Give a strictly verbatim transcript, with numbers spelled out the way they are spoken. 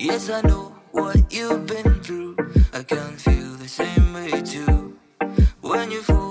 Yes, I know what you've been through. I can feel the same way too. When you fall